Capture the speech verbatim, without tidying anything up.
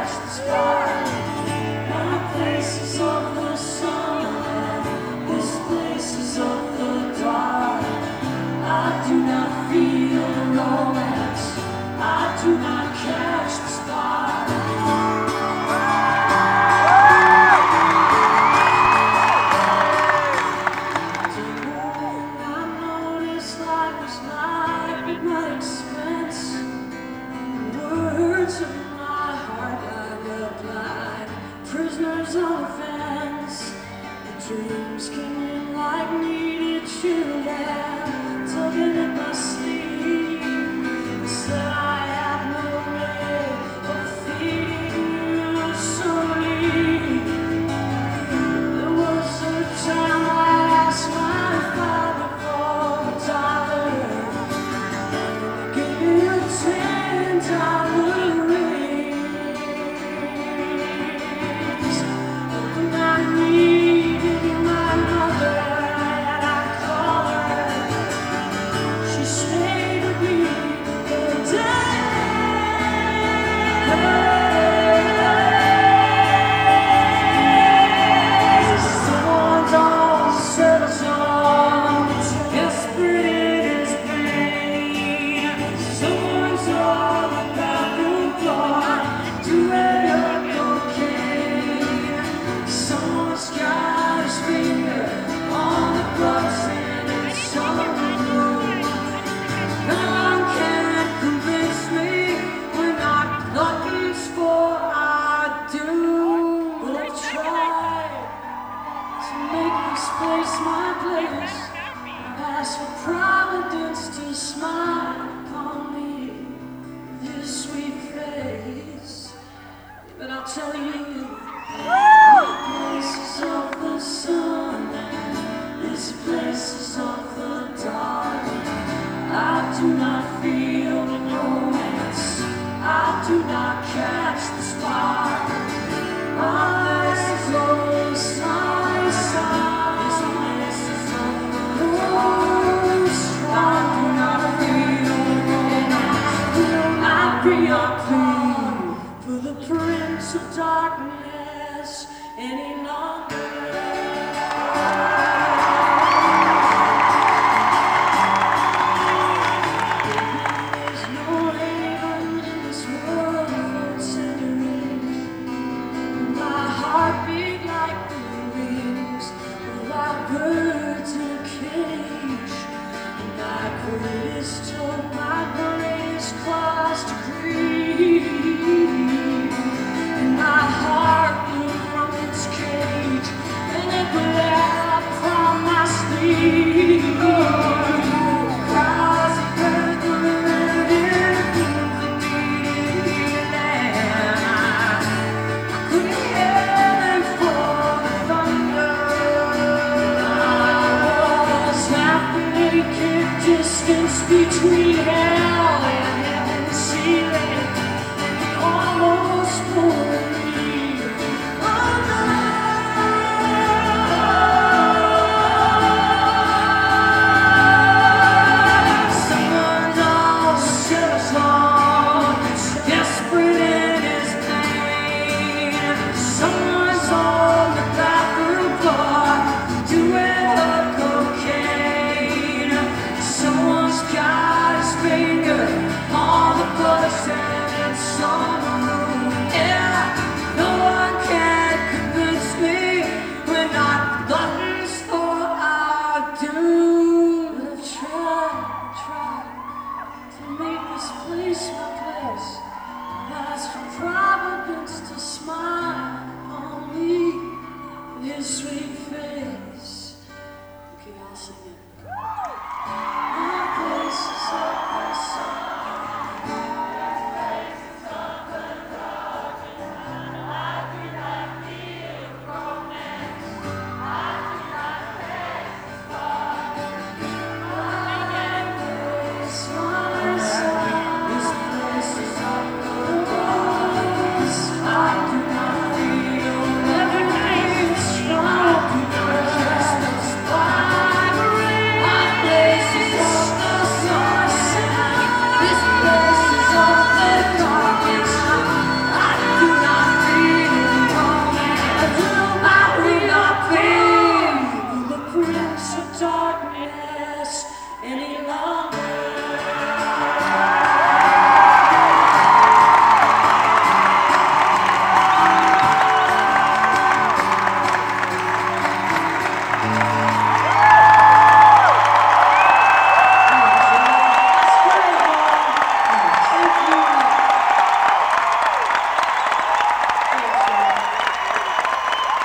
catch the spark. My place is of the sun, this place is of the dark. I do not feel romance, I do not catch the spark. I noticed life was life at my expense. Words of my heart lined up like prisoners on a fence. The dreams came in like needed children, tugging at my sleeve. They said I have no way of feeding you slowly. There was a time I asked my father for a dollar. Give me a ten dollar raise. When I needed my mother and I called her, she stayed with me for a day. Someone's all settles on, desperate as pain. Someone's all about the floor, doing her cocaine. Someone's got his finger on the button in some room. No one can convince me we're not nothing's for our doom. But I've tried to make this place my place. I've asked for Providence to smile upon me with his sweet face. But I'll tell you, my place is of the sun, this place is of the dark. I do not feel the romance, I do not catch the spark. My place is of the sun, this place is of the rose. I do not feel the romance, will not be a plea for the Prince of Darkness any longer. There's no haven in this world for centuries. My heart beat like the wings of our birds in a cage. And my greatest hope, my greatest cause to grieve. And my heart blew from its cage, and it bled from my sleeve. Cries of earth were living through the beating land. I couldn't hear them for the thunder. I was half naked, distance between hell and heaven's ceiling. Almost pulled me under. Someone's all settles on, desperate in his pain. Someone's on the bathroom floor, doing her cocaine. Someone's got his finger on the button in some room. Yeah, no one can convince me we're not buttons for our doom. But I've tried, tried to make this place my